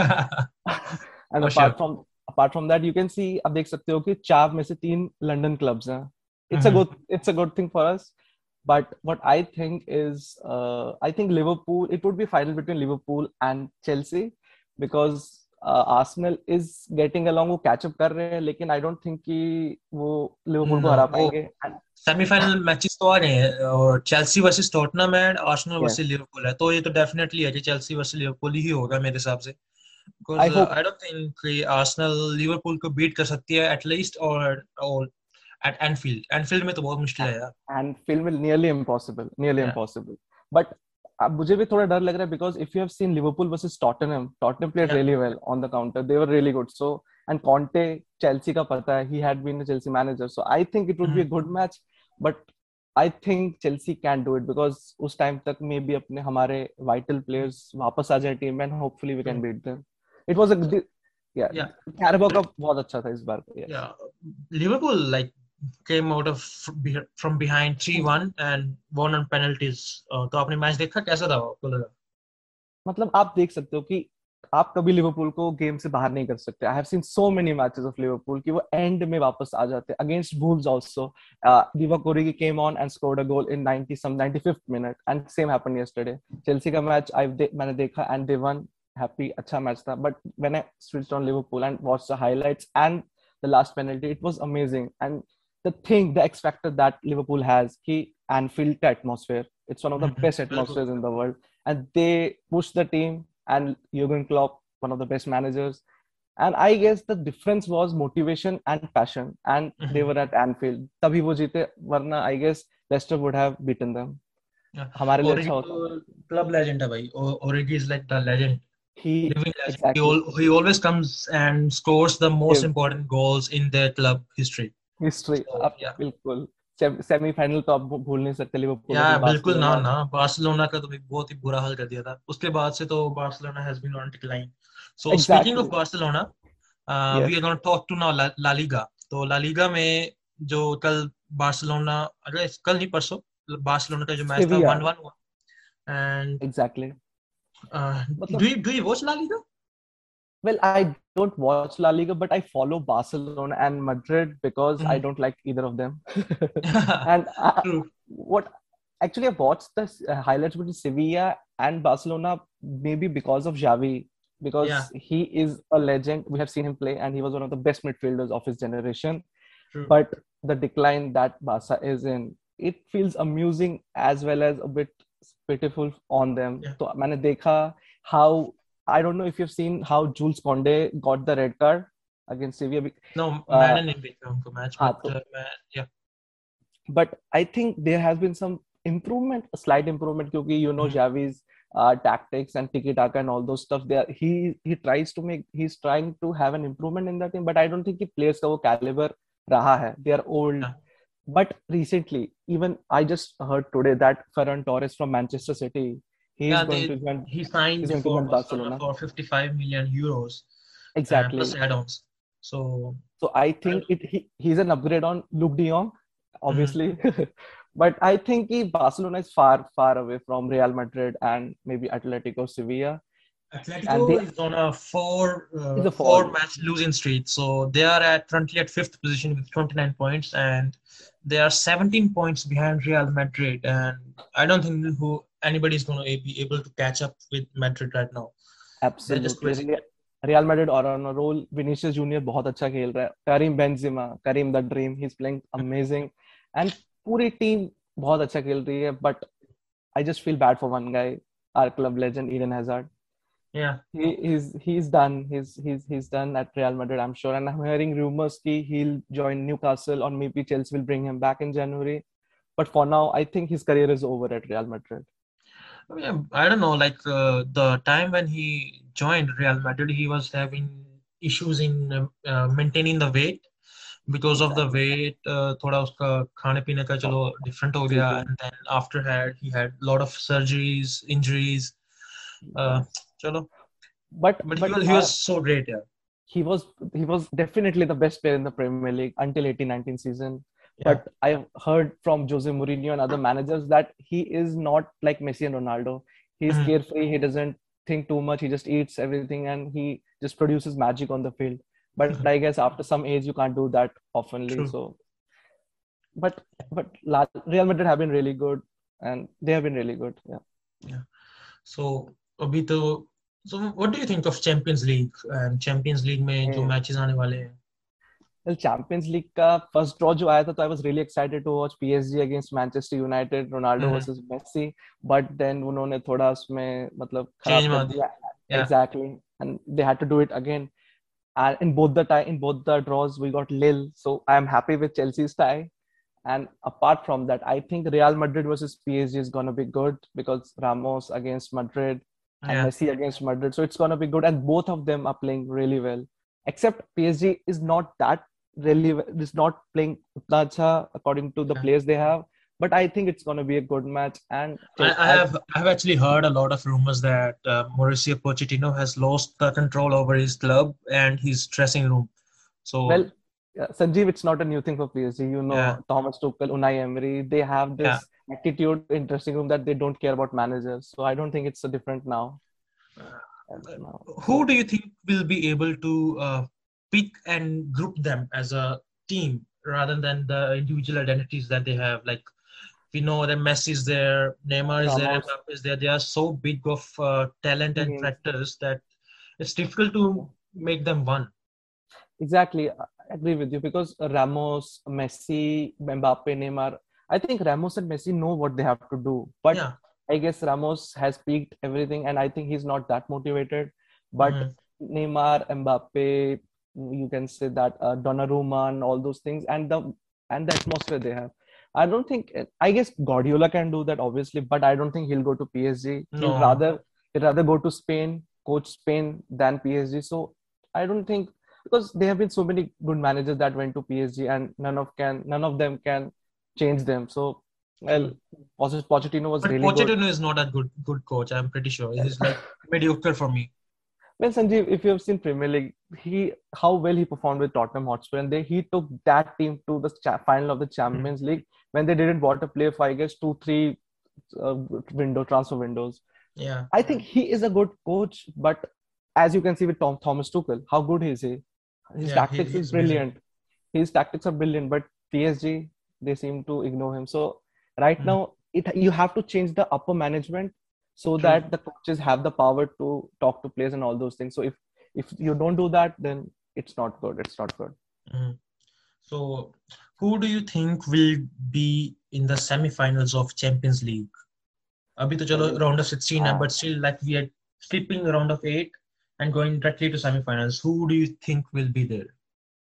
And apart from that, you can see, आप देख सकते हो कि 4 में से 3 London clubs हैं. It's a good thing for us. But what I think is, I think Liverpool, it would be final between Liverpool and Chelsea, because Arsenal is getting along, वो catch up कर रहे हैं, लेकिन I don't think कि वो Liverpool को हरा पाएंगे. सेमीफाइनल मैचेस तो आ रहे हैं, और Chelsea versus Tottenham and Arsenal versus Liverpool है, तो ये तो डेफिनेटली है कि चेल्सी वर्सेस लिवरपूल ही होगा मेरे हिसाब से. बिकॉज़ आई डोंट थिंक कि आर्सेनल लिवरपूल को बीट कर सकती है एटलीस्ट, और एट एनफील्ड में तो बहुत मुश्किल है यार. एनफील्ड में नियरली इम्पॉसिबल. बट अब मुझे भी थोड़ा डर लग रहा है, because if you have seen Liverpool versus Tottenham played really well on the counter, they were really good. So and Conte Chelsea का पता है, he had been a Chelsea manager, so I think it would be a good match. But I think Chelsea can do it, because उस time तक may be अपने हमारे vital players वापस आ जाए team में, and hopefully we can beat them. It was a Carabao cup बहुत अच्छा था इस बार. Liverpool like came out of from behind 3-1 and won on penalties. तो आपने मैच देखा, कैसा था आपको लगा? मतलब आप देख सकते हो कि आप कभी लिवरपूल को गेम से बाहर नहीं कर सकते. I have seen so many matches of Liverpool कि वो एंड में वापस आ जाते हैं. Against Wolves also Divock Origi came on and scored a goal in 95th minute and same happened yesterday. Chelsea का मैच मैंने देखा एंड दे वन. हैप्पी, अच्छा मैच था. But when I switched on Liverpool and watched the highlights and the last penalty, it was amazing. And the X factor that Liverpool has, ki Anfield atmosphere, it's one of the best atmospheres in the world, and they push the team. And Jurgen Klopp, one of the best managers, and I guess the difference was motivation and passion, and they were at Anfield. तभी वो जीते, वरना I guess Leicester would have beaten them. हमारे लिए अच्छा होता. Club legend है भाई. Origi is like the legend, He living legend. exactly He always comes and scores the most Yes. important goals in their club history. history. So, अब yeah. बिल्कुल semifinal तो आप भूल नहीं सकते लिवरपूल या वर्सेस बिल्कुल ना बार्सिलोना. ना बार्सिलोना का तो भी बहुत ही बुरा हाल कर दिया था. उसके बाद से तो Barcelona has been on decline. So speaking of Exactly. Barcelona, we Yes. Are gonna talk to now La Liga. तो ला लीगा में जो कल बार्सिलोना, अगर कल नहीं परसों, बार्सिलोना का जो मैच था Sevilla. 1-1 हुआ. And Exactly. Do you watch La Liga? Well, I don't watch La Liga, but I follow Barcelona and Madrid because I don't like either of them. And True. what actually I watched the highlights between Sevilla and Barcelona maybe because of Xavi, because Yeah. he is a legend. We have seen him play, and he was one of the best midfielders of his generation. True. But the decline that Barca is in, it feels amusing as well as a bit pitiful on them. Yeah. So मैंने देखा how, I don't know if you've seen how Jules Conde got the red card against Sevilla. No, मैंने नहीं देखा उनको match, हाँ, but yeah. But I think there has been some improvement, a slight improvement, क्योंकि you know Xavi's tactics and tiki taka and all those stuff. There, he's trying to have an improvement in that team. But I don't think कि players का वो caliber रहा है. They are old. Yeah. But recently, even I just heard today that Ferran Torres from Manchester City, he signed he's going to for join Barcelona Barcelona. for 55 million euros. Exactly. Plus add-ons. So I think he's an upgrade on Luke De Jong, obviously. But I think Barcelona is far away from Real Madrid and maybe Atletico Sevilla. Atletico is on a It's a four fall. match losing streak. So they are currently at 5th position with 29 points, and they are 17 points behind Real Madrid. And I don't think anybody is going to be able to catch up with Madrid right now. They're just Absolutely. crazy. Real Madrid are on a roll. Vinicius Junior बहुत अच्छा खेल रहा है. Karim Benzema, Karim the Dream, he's playing amazing. And पूरी team बहुत अच्छा खेल रही है. But I just feel bad for one guy, our club legend Eden Hazard. Yeah. He's done. He's done at Real Madrid, I'm sure. And I'm hearing rumors that he'll join Newcastle or maybe Chelsea will bring him back in January. But for now, I think his career is over at Real Madrid. I don't know, like the time when he joined Real Madrid, he was having issues in maintaining the weight. Because of the weight, थोड़ा उसका खाने पीने का चलो different हो गया, and then after he had a lot of surgeries, injuries. चलो. But he was so great, yeah. He was definitely the best player in the Premier League until 18-19 season. Yeah. But I've heard from Jose Mourinho and other managers that he is not like Messi and Ronaldo. He's carefree. He doesn't think too much. He just eats everything and he just produces magic on the field. But I guess after some age, you can't do that oftenly. True. So, but Real Madrid have been really good, and they have been really good. Yeah. So अभी तो, so what do you think of Champions League? And Champions League में जो matches आने वाले हैं? Well, Champions League का first draw जो आया था, तो I was really excited to watch PSG against Manchester United, Ronaldo versus Messi. But then उन्होंने थोड़ा उसमें मतलब खराब कर दिया. Exactly, and they had to do it again. And in both the draws, we got Lille. So I am happy with Chelsea's tie. And apart from that, I think Real Madrid versus PSG is gonna be good because Ramos against Madrid and Messi against Madrid. So it's gonna be good, and both of them are playing really well. Except PSG is not that really, is not playing utna acha according to the players they have. But I think it's gonna be a good match. And I have actually heard a lot of rumors that Mauricio Pochettino has lost the control over his club and his dressing room. So well, Sanjeev, it's not a new thing for PSG. You know, Thomas Tuchel, Unai Emery, they have this attitude in dressing room that they don't care about managers. So I don't think it's so different now. And now, Who do you think will be able to pick and group them as a team rather than the individual identities that they have? Like we know that Messi is there, Neymar is there, Ramos, Mbappe is there. They are so big of talent and names. factors that it's difficult to make them one. Exactly, I agree with you because Ramos, Messi, Mbappe, Neymar. I think Ramos and Messi know what they have to do, but Yeah. I guess Ramos has peaked everything, and I think he's not that motivated. But Mhm. Neymar, Mbappe, you can say that Donnarumma and all those things, and the atmosphere they have. I don't think. I guess Guardiola can do that, obviously, but I don't think he'll go to PSG. No. He'll rather go to Spain, coach Spain than PSG. So I don't think because there have been so many good managers that went to PSG, and none of them can change them. So well, True. Pochettino was But really good. Pochettino is not a good coach. I'm pretty sure he's like mediocre for me. Well, Sanjeev, if you have seen Premier League, how well he performed with Tottenham Hotspur, and he took that team to the final of the Champions League when they didn't want to play for I guess 2-3 transfer windows. Yeah. I think he is a good coach, but as you can see with Thomas Tuchel, how good is he? His Yeah. tactics is He's amazing. brilliant. His tactics are brilliant, but PSG they seem to ignore him. So right now, you have to change the upper management so True. that the coaches have the power to talk to players and all those things. So if you don't do that, then it's not good. It's not good. Mhm. So, who do you think will be in the semi-finals of Champions League? अभी तो चलो round of 16 है, but still like we are skipping round of 8 and going directly to semi-finals. Who do you think will be there?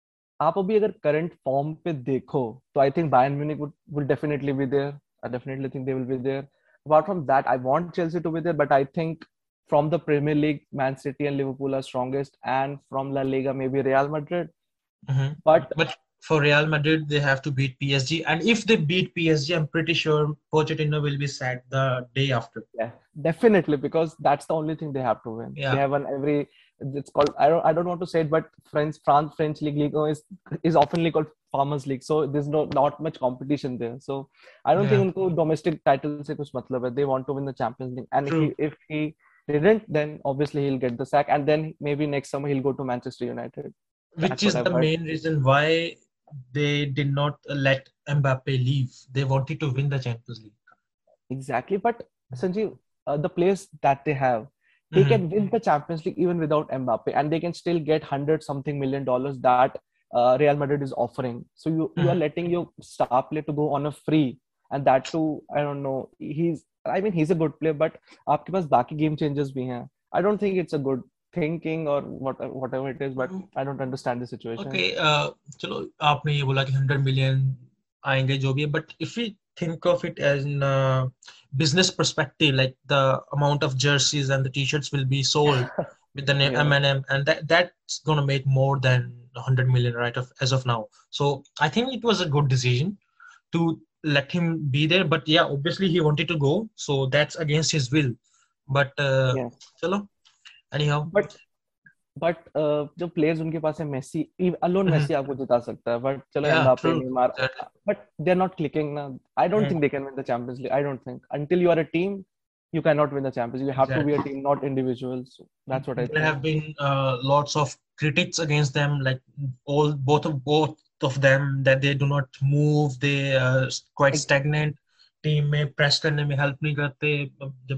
आप अभी अगर current form पे देखो तो I think Bayern Munich will definitely be there. I definitely think they will be there. Apart from that, I want Chelsea to be there, but I think from the Premier League, Man City and Liverpool are strongest, and from La Liga, maybe Real Madrid. Mhm. But But for Real Madrid, they have to beat PSG, and if they beat PSG, I'm pretty sure Pochettino will be sacked the day after. yeah, definitely because that's the only thing they have to win. Yeah. They have won every. It's called I don't want to say it, but French League is oftenly called Farmers League. So there's not much competition there. So I don't think उनको domestic title से कुछ मतलब है. They want to win the Champions League, and True. if he didn't, then obviously he'll get the sack, and then maybe next summer he'll go to Manchester United. Which is the main reason why they did not let Mbappe leave. They wanted to win the Champions League. Exactly, but Sanjeev, the players that they have, they can win the Champions League even without Mbappe, and they can still get $100-something million that Real Madrid is offering. So you are letting your star player to go on a free, and that too, I don't know. He's a good player, but आपके पास बाकी game changers भी हैं. I don't think it's a good thinking or whatever it is, but I don't understand the situation. Okay, चलो आपने ये बोला कि 100 million आएंगे जो भी है, but if we think of it as in a business perspective, like the amount of jerseys and the t-shirts will be sold with the name M&M, and that's gonna make more than 100 million right as of now. So I think it was a good decision to let him be there, but yeah, obviously he wanted to go, so that's against his will. But चलो, anyhow. But जो players उनके पास है Messi alone Messi आपको जिता सकता है, but चलो Mbappe Neymar, but they're not clicking now. I don't think they can win the Champions League. I don't think until you are a team you cannot win the Champions League. You have to be a team, not individuals. So that's what I think. There have been lots of critics against them, like both of them, that they do not move. They are quite stagnant. Team में press करने में help नहीं करते.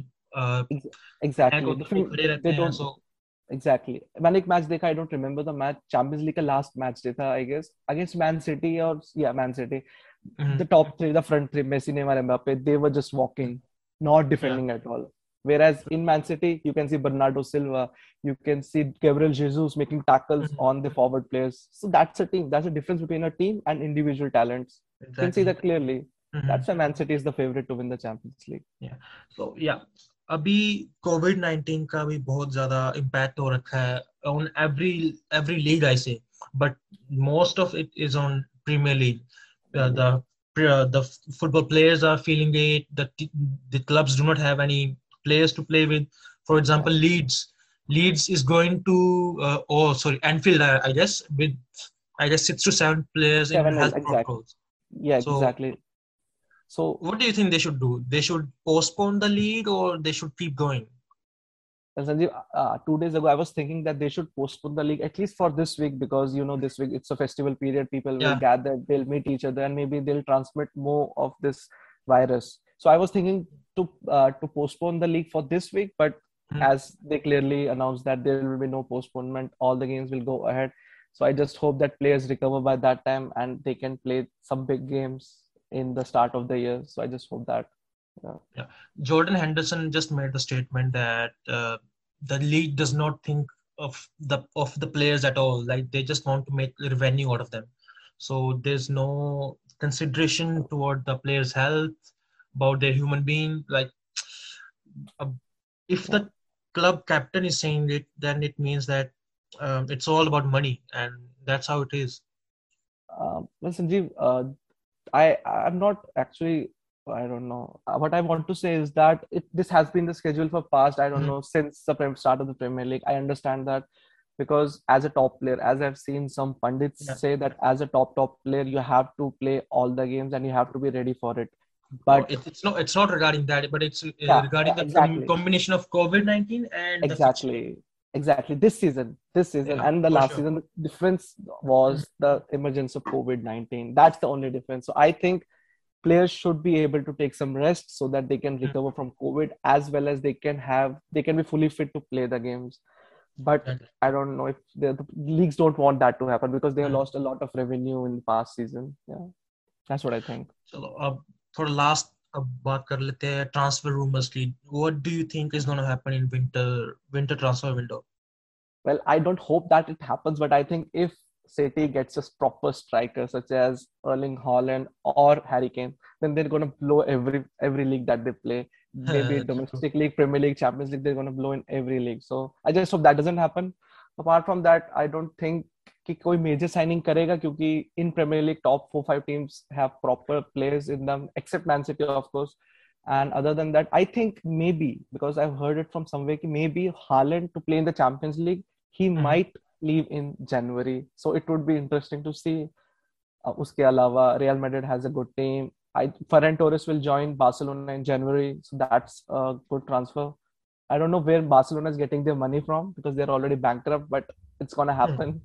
Exactly. Exactly. मैंने एक match देखा, I don't remember the match. Champions League का last match था, I guess, against Man City or Man City. The top three, the front three, Messi, Neymar, Mbappe, they were just walking, not defending at all. Whereas in Man City, you can see Bernardo Silva, you can see Gabriel Jesus making tackles on the forward players. So that's a team. That's a difference between a team and individual talents. You can see that clearly. That's why Man City is the favorite to win the Champions League. Yeah. So yeah. अभी COVID-19 का भी बहुत ज़्यादा impact हो रखा है on every league I say, but most of it is on Premier League. The football players are feeling it. The clubs do not have any players to play with. For example, Leeds is going to Anfield, I guess, with 6 to 7 players in health protocols. Yeah, exactly. So what do you think they should do? They should postpone the league or they should keep going? And Sanjeev, 2 days ago, I was thinking that they should postpone the league at least for this week because this week it's a festival period. People will Yeah. gather, they'll meet each other, and maybe they'll transmit more of this virus. So I was thinking to postpone the league for this week, but as they clearly announced that there will be no postponement, all the games will go ahead. So I just hope that players recover by that time and they can play some big games in the start of the year. So I just hope that. Yeah. Jordan Henderson just made the statement that the league does not think of the players at all. Like they just want to make revenue out of them. So there's no consideration toward the players' health, about their human being. Like if the club captain is saying it, then it means that it's all about money, and that's how it is. Well, Sanjeev, I'm not actually. I don't know. What I want to say is that this has been the schedule for past. I don't know since the start of the Premier League. I understand that because as a top player, as I've seen some pundits say that as a top player, you have to play all the games and you have to be ready for it. But it's not regarding that, but it's regarding the combination of COVID-19 and exactly this season and the last season. The difference was the emergence of COVID-19. That's the only difference. So I think players should be able to take some rest so that they can recover from COVID, as well as they can be fully fit to play the games. But I don't know if the leagues don't want that to happen because they have lost a lot of revenue in the past season. Yeah, that's what I think. So for the last बात कर लेते हैं transfer rumors की. What do you think is going to happen in winter transfer window? Well, I don't hope that it happens, but I think if City gets a proper striker such as Erling Haaland or Harry Kane, then they're going to blow every league that they play. Maybe domestic league, Premier League, Champions League, they're going to blow in every league. So I just hope that doesn't happen. Apart from that, I don't think कि कोई major signing करेगा क्योंकि in Premier League top 4-5 teams have proper players in them, except Man City of course. And other than that, I think maybe, because I've heard it from somewhere, maybe Haaland to play in the Champions League, he might leave in January. So it would be interesting to see. Uske alawa, Real Madrid has a good team. Ferran Torres will join Barcelona in January. So that's a good transfer. I don't know where Barcelona is getting their money from because they're already bankrupt, but it's going to happen.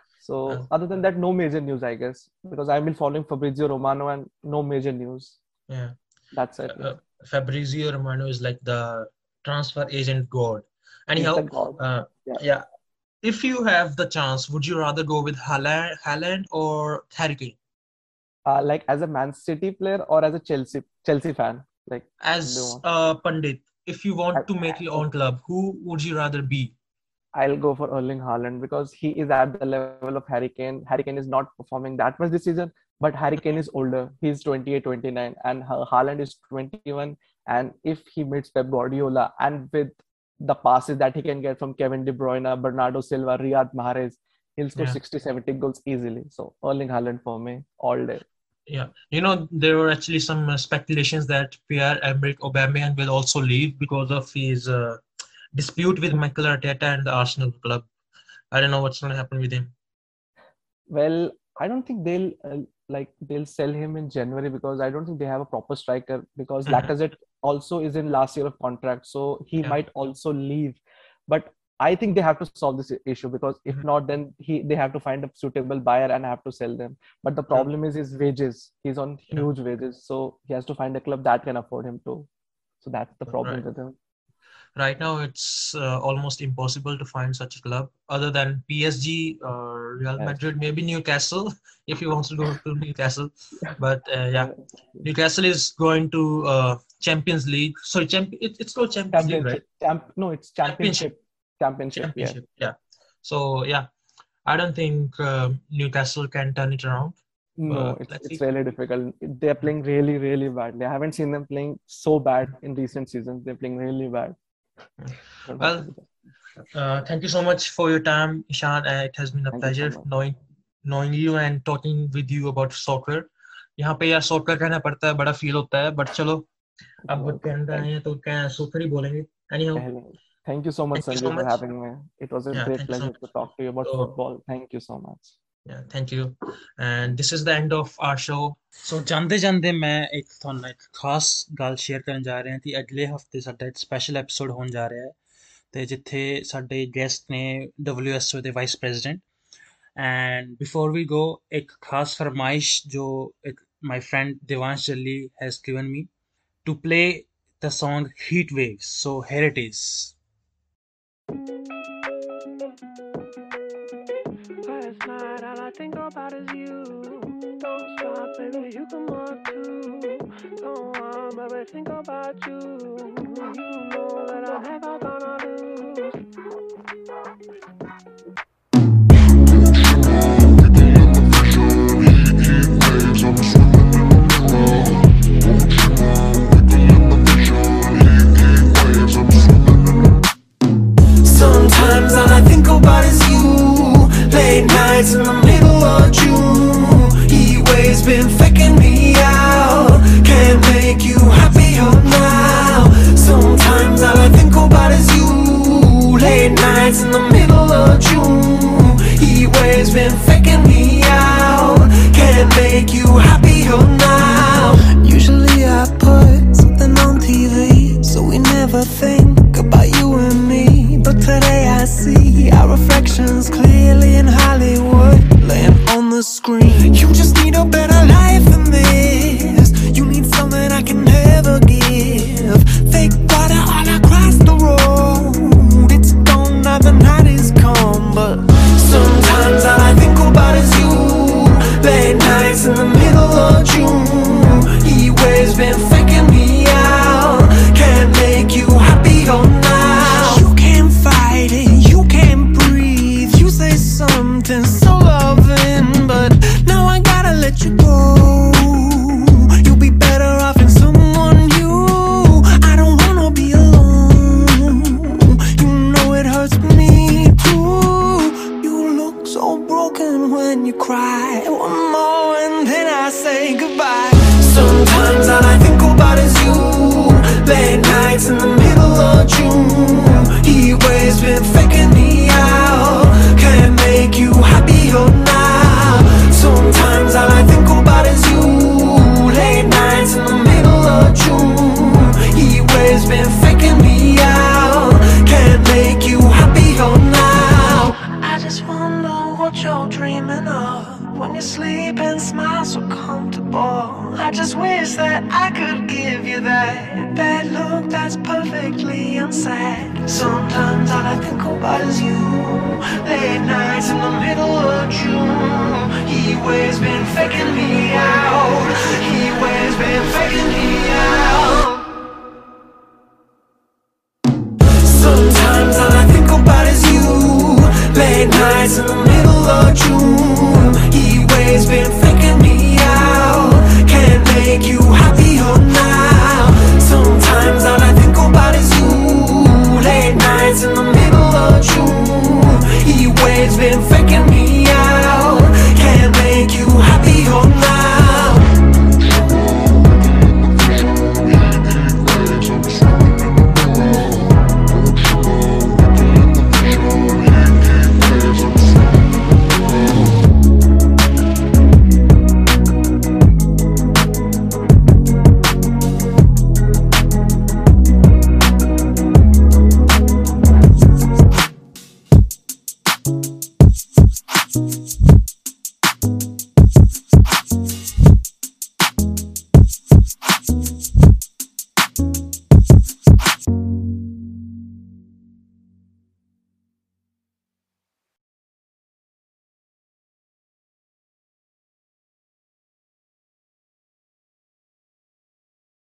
So other than that, no major news, I guess, because I've been following Fabrizio Romano and no major news. Yeah. That's it. Fabrizio Romano is like the transfer agent god. Anyhow, yeah. If you have the chance, would you rather go with Haaland or Harry Kane? Like as a Man City player or as a Chelsea fan? Like as a pundit, if you want to make your own club, who would you rather be? I'll go for Erling Haaland because he is at the level of Harry Kane. Harry Kane is not performing that much this season, but Harry Kane is older. He's 28, 29 and Haaland is 21. And if he meets Pep Guardiola and with the passes that he can get from Kevin De Bruyne, Bernardo Silva, Riyad Mahrez, he'll score 60-70 goals easily. So Erling Haaland for me all day. Yeah, there were actually some speculations that Pierre-Emerick Aubameyang will also leave because of his dispute with Mikel Arteta and the Arsenal club. I don't know what's going to happen with him. Well, I don't think they'll sell him in January because I don't think they have a proper striker because Lacazette also is in last year of contract, so he might also leave. But I think they have to solve this issue because if not, then they have to find a suitable buyer and have to sell them. But the problem is his wages. He's on huge wages, so he has to find a club that can afford him too. So that's the problem with him. Right now, it's almost impossible to find such a club other than PSG or Real Madrid, maybe Newcastle, if he wants to go to Newcastle. But Newcastle is going to Champions League. Sorry, it's called Champions League, right? No, it's Championship. Championship. Yeah. So, I don't think Newcastle can turn it around. No, it's really difficult. They're playing really, really badly. I haven't seen them playing so bad in recent seasons. They're playing really bad. Well, thank you so much for your time, Ishan. It has been a pleasure knowing you and talking with you about soccer. यहाँ पे यार soccer कहना पड़ता है, बड़ा feel होता है, but चलो अब कहना है तो क्या soccer ही बोलेंगे. Anyhow, thank you so much, Sanjay, for having me. It was a great pleasure to talk to you about football. Thank you so much. Yeah, thank you. And this is the end of our show. So ਜਾਂਦੇ ਮੈਂ ਤੁਹਾਨੂੰ ਇੱਕ ਖਾਸ ਗੱਲ share ਕਰਨ ਜਾ ਰਿਹਾ ਹਾਂ ਕਿ ਅਗਲੇ ਹਫਤੇ ਸਾਡਾ ਇੱਕ ਸਪੈਸ਼ਲ ਐਪੀਸੋਡ ਹੋਣ ਜਾ ਰਿਹਾ ਹੈ ਤੇ ਜਿੱਥੇ ਸਾਡੇ ਗੈਸਟ ਨੇ WSO ਦੇ vice president. And before we go ਇੱਕ ਖਾਸ ਫਰਮਾਇਸ਼ ਜੋ ਇੱਕ my friend Devansh Jalli has given me to play the song Heat Waves. So here it is. Last night all I think about is you. Don't stop, baby, you come on too. Don't want, baby, think about you. You know that I'm never gonna lose. Sometimes all I think about is you. Late nights in the middle of June. Heat waves been faking me out. Can't make you happier now. Sometimes all I think about is you. Late nights in the middle of June. Heat waves been faking me out. Can't make you happier now. Usually I put something on TV, so we never think about you and me. But today I see our reflections clearly in Hollywood, laying on the screen. You just need a better life than this. You need something I can never give. Fake water all across the road. It's gone now, the night is come. But sometimes all I think about is you. Late nights in the middle of June. Heat waves been faking me out. Can't make you happier now. You can't fight it, you can't breathe. You say something so loving, but now I gotta let you go. You'll be better off in someone new. I don't wanna be alone. You know it hurts me too. You look so broken when you cry. One more and then I say goodbye. Sometimes all I think about is you. Late nights in the middle of June. Heat waves been faking me out. Can't make you happier now. Sometimes all I think about is you. Late nights in the middle of June. Heat waves been faking me out. Can't make you happier now. I just wonder what you're dreaming of when you sleep and smile so comfortable. I just wish that I could give you that look that's perfectly unsaid. Sometimes all I think about is you. Late nights in the middle of June. Heat waves been faking me out.